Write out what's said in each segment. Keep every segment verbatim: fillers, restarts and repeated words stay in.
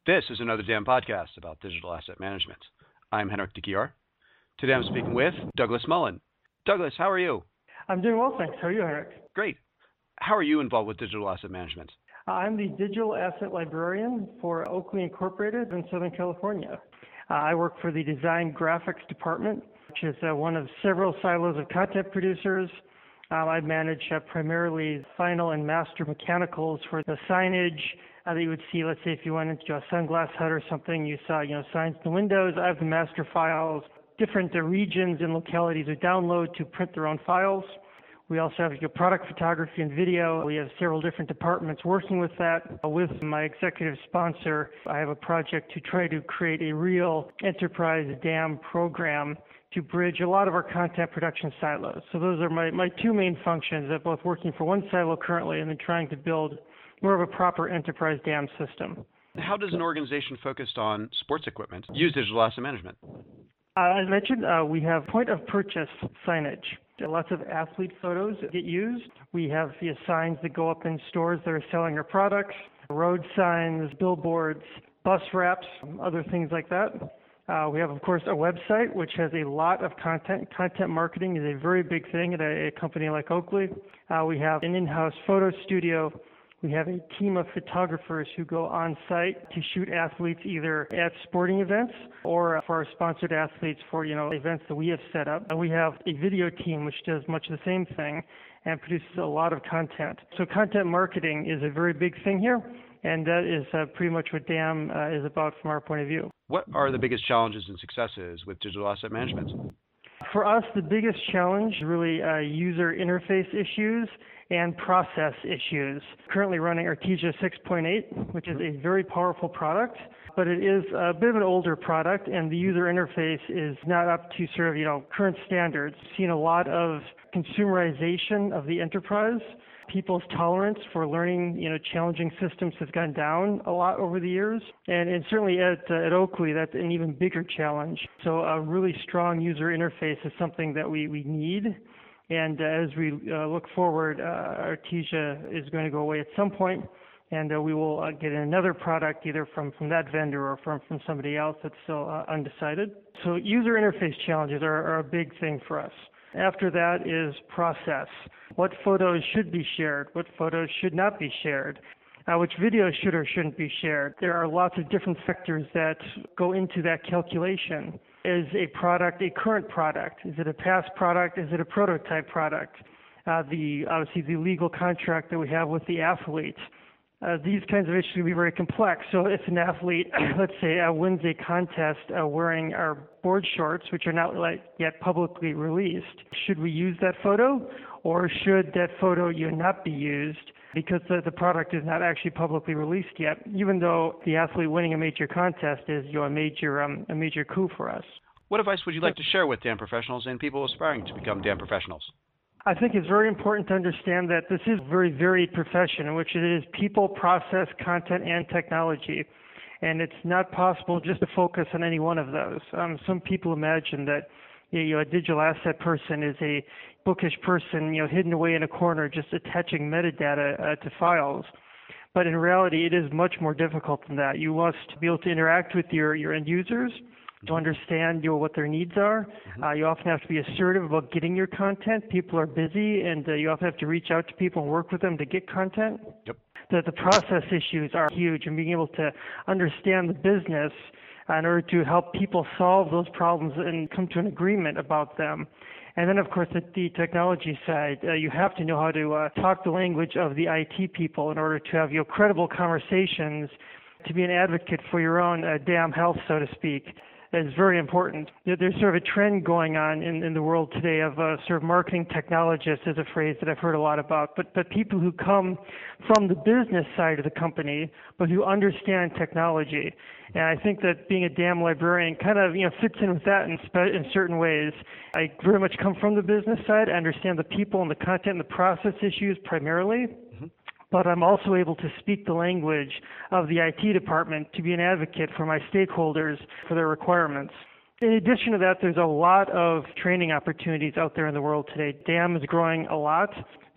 This is another D A M podcast about digital asset management. I'm Henrik de Gier. Today I'm speaking with Douglas Mullen. Douglas, how are you? I'm doing well, thanks. How are you, Henrik? Great. How are you involved with digital asset management? I'm the digital asset librarian for Oakley Incorporated in Southern California. Uh, I work for the design graphics department, which is uh, one of several silos of content producers. Um, I manage uh, primarily final and master mechanicals for the signage uh, that you would see. Let's say if you went into a Sunglass Hut or something, you saw you know signs in the windows. I have the master files, different uh, regions and localities to download to print their own files. We also have your product photography and video. We have several different departments working with that. With my executive sponsor, I have a project to try to create a real enterprise D A M program to bridge a lot of our content production silos. So those are my, my two main functions, that both working for one silo currently and then trying to build more of a proper enterprise D A M system. How does an organization focused on sports equipment use digital asset management? Uh, as mentioned, uh, we have point of purchase signage. Lots of athlete photos get used. We have the signs that go up in stores that are selling our products, road signs, billboards, bus wraps, other things like that. Uh, we have, of course, a website which has a lot of content. Content marketing is a very big thing at a, a company like Oakley. Uh, we have an in-house photo studio. We have a team of photographers who go on site to shoot athletes either at sporting events or for our sponsored athletes for, you know, events that we have set up. And we have a video team which does much the same thing and produces a lot of content. So content marketing is a very big thing here, and that is uh, pretty much what D A M uh, is about from our point of view. What are the biggest challenges and successes with digital asset management? For us, the biggest challenge is really uh, user interface issues and process issues. Currently running Artesia six point eight, which is a very powerful product, but it is a bit of an older product, and the user interface is not up to sort of, you know, current standards. We've seen a lot of consumerization of the enterprise. People's tolerance for learning, you know, challenging systems has gone down a lot over the years, and, and certainly at uh, at Oakley, that's an even bigger challenge. So a really strong user interface is something that we, we need. And uh, as we uh, look forward, uh, Artesia is going to go away at some point, and uh, we will uh, get another product either from, from that vendor or from, from somebody else that's still uh, undecided. So user interface challenges are, are a big thing for us. After that is process. What photos should be shared? What photos should not be shared? Uh, which videos should or shouldn't be shared? There are lots of different factors that go into that calculation. Is a product a current product? Is it a past product? Is it a prototype product? Uh, the obviously the legal contract that we have with the athlete. Uh, these kinds of issues can be very complex. So if an athlete, let's say, uh, wins a contest uh, wearing our board shorts, which are not like, yet publicly released, should we use that photo, or should that photo you know, not be used because the, the product is not actually publicly released yet, even though the athlete winning a major contest is you know, a major um, a major coup for us. What advice would you like to share with D A M professionals and people aspiring to become D A M professionals? I think it's very important to understand that this is a very varied profession in which it is people, process, content, and technology. And it's not possible just to focus on any one of those. Um, some people imagine that you know, a digital asset person is a bookish person, you know, hidden away in a corner just attaching metadata uh, to files. But in reality, it is much more difficult than that. You must be able to interact with your, your end users, to understand you know, what their needs are. Mm-hmm. Uh, you often have to be assertive about getting your content. People are busy, and uh, you often have to reach out to people and work with them to get content. Yep. The, the process issues are huge, and being able to understand the business in order to help people solve those problems and come to an agreement about them. And then, of course, at the technology side, uh, you have to know how to uh, talk the language of the I T people in order to have you know, credible conversations, to be an advocate for your own uh, D A M health, so to speak. Is very important. There's sort of a trend going on in, in the world today of uh, sort of marketing technologists, is a phrase that I've heard a lot about, but, but people who come from the business side of the company, but who understand technology. And I think that being a D A M librarian kind of you know fits in with that in, spe- in certain ways. I very much come from the business side. I understand the people and the content and the process issues primarily. Mm-hmm. But I'm also able to speak the language of the I T department to be an advocate for my stakeholders for their requirements. In addition to that, there's a lot of training opportunities out there in the world today. D A M is growing a lot.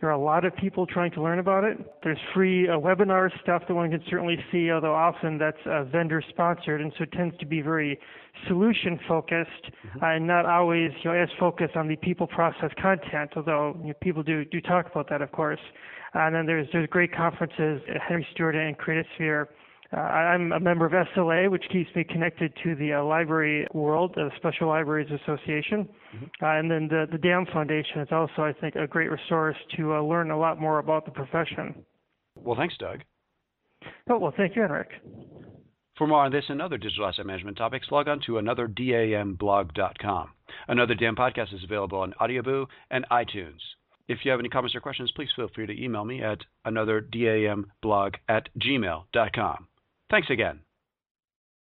There are a lot of people trying to learn about it. There's free uh, webinar stuff that one can certainly see, although often that's uh, vendor sponsored, and so it tends to be very solution focused mm-hmm. uh, and not always you know, as focused on the people process content, although you know, people do, do talk about that, of course. Uh, and then there's, there's great conferences at Henry Stewart and Creatosphere. Uh, I'm a member of S L A, which keeps me connected to the uh, library world, the Special Libraries Association. Mm-hmm. Uh, and then the, the D A M Foundation is also, I think, a great resource to uh, learn a lot more about the profession. Well, thanks, Doug. Oh, well, thank you, Henrik. For more on this and other digital asset management topics, log on to another D A M blog dot com. Another D A M podcast is available on Audioboo and iTunes. If you have any comments or questions, please feel free to email me at another D A M blog at gmail dot com. Thanks again.